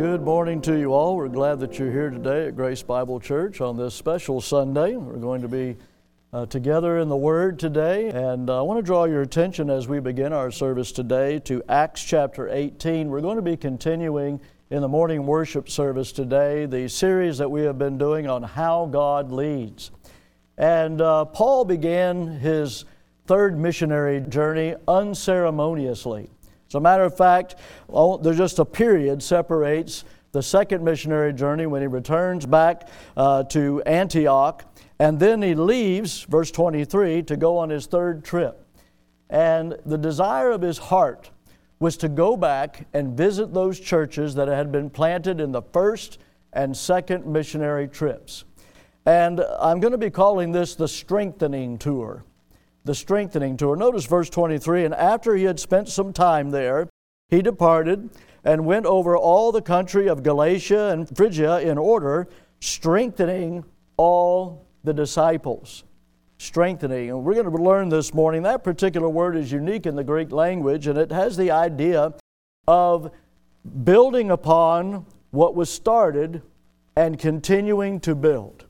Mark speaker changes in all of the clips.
Speaker 1: Good morning to you all. We're glad that you're here today at Grace Bible Church on this special Sunday. We're going to be together in the Word today, and I want to draw your attention as we begin our service today to Acts chapter 18. We're going to be continuing in the morning worship service today the series that we have been doing on how God leads. And Paul began his third missionary journey unceremoniously. As a matter of fact, there's just a period separates the second missionary journey when he returns back to Antioch, and then he leaves, verse 23, to go on his third trip. And the desire of his heart was to go back and visit those churches that had been planted in the first and second missionary trips. And I'm going to be calling this the strengthening tour. The strengthening tour. Notice verse 23, and after he had spent some time there, he departed and went over all the country of Galatia and Phrygia in order, strengthening all the disciples. Strengthening. And we're going to learn this morning, that particular word is unique in the Greek language, and it has the idea of building upon what was started and continuing to build.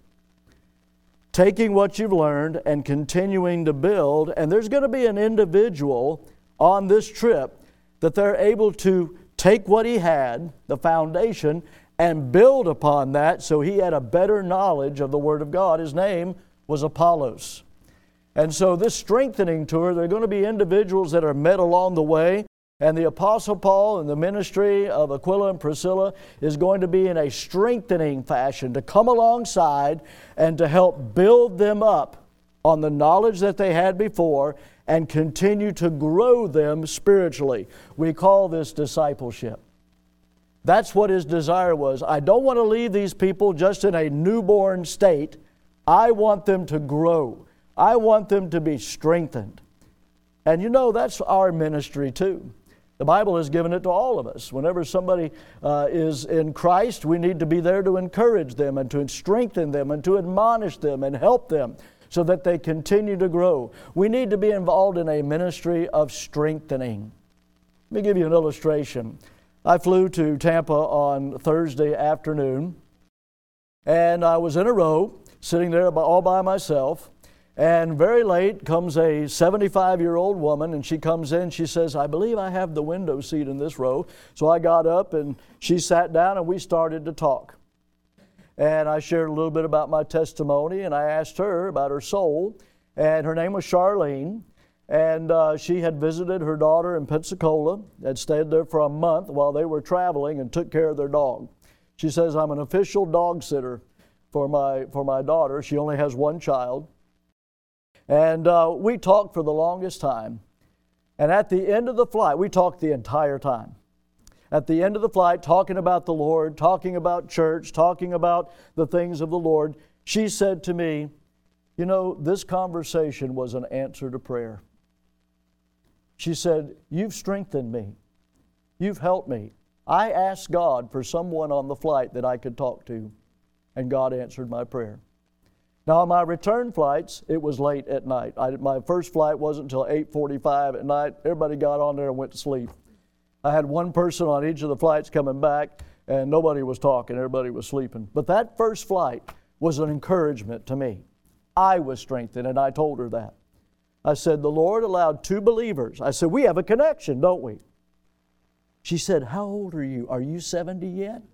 Speaker 1: Taking what you've learned and continuing to build, and there's going to be an individual on this trip that they're able to take what he had, the foundation, and build upon that so he had a better knowledge of the Word of God. His name was Apollos. And so this strengthening tour, there are going to be individuals that are met along the way, and the Apostle Paul and the ministry of Aquila and Priscilla is going to be in a strengthening fashion to come alongside and to help build them up on the knowledge that they had before and continue to grow them spiritually. We call this discipleship. That's what his desire was. I don't want to leave these people just in a newborn state. I want them to grow. I want them to be strengthened. And you know, that's our ministry too. The Bible has given it to all of us. Whenever somebody is in Christ, we need to be there to encourage them and to strengthen them and to admonish them and help them so that they continue to grow. We need to be involved in a ministry of strengthening. Let me give you an illustration. I flew to Tampa on Thursday afternoon, and I was in a row, sitting there all by myself. And very late comes a 75-year-old woman, and she comes in, she says, I believe I have the window seat in this row. So I got up, and she sat down, and we started to talk. And I shared a little bit about my testimony, and I asked her about her soul. And her name was Charlene, and she had visited her daughter in Pensacola, had stayed there for a month while they were traveling and took care of their dog. She says, I'm an official dog sitter for my daughter. She only has one child. And we talked for the longest time. And at the end of the flight, we talked the entire time. At the end of the flight, talking about the Lord, talking about church, talking about the things of the Lord, she said to me, you know, this conversation was an answer to prayer. She said, you've strengthened me. You've helped me. I asked God for someone on the flight that I could talk to, and God answered my prayer. Now, on my return flights, it was late at night. My first flight wasn't until 8:45 at night. Everybody got on there and went to sleep. I had one person on each of the flights coming back, and nobody was talking. Everybody was sleeping. But that first flight was an encouragement to me. I was strengthened, and I told her that. I said, the Lord allowed two believers. I said, we have a connection, don't we? She said, how old are you? Are you 70 yet?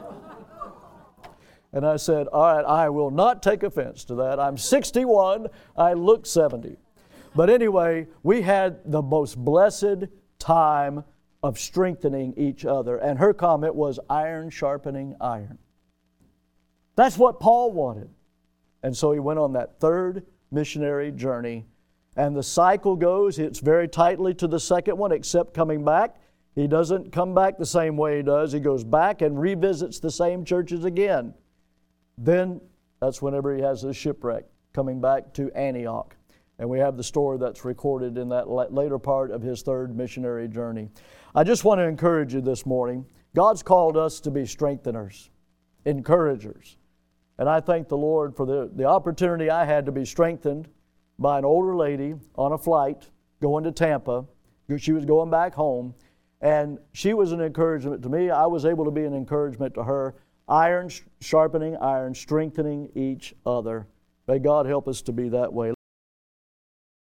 Speaker 1: And I said, all right, I will not take offense to that. I'm 61. I look 70. But anyway, we had the most blessed time of strengthening each other. And her comment was, iron sharpening iron. That's what Paul wanted. And so he went on that third missionary journey. And the cycle goes, it's very tightly to the second one, except coming back. He doesn't come back the same way he does. He goes back and revisits the same churches again. Then that's whenever he has his shipwreck, coming back to Antioch. And we have the story that's recorded in that later part of his third missionary journey. I just want to encourage you this morning. God's called us to be strengtheners, encouragers. And I thank the Lord for the opportunity I had to be strengthened by an older lady on a flight going to Tampa. She was going back home. And she was an encouragement to me. I was able to be an encouragement to her. Iron sharpening iron, strengthening each other. May God help us to be that way.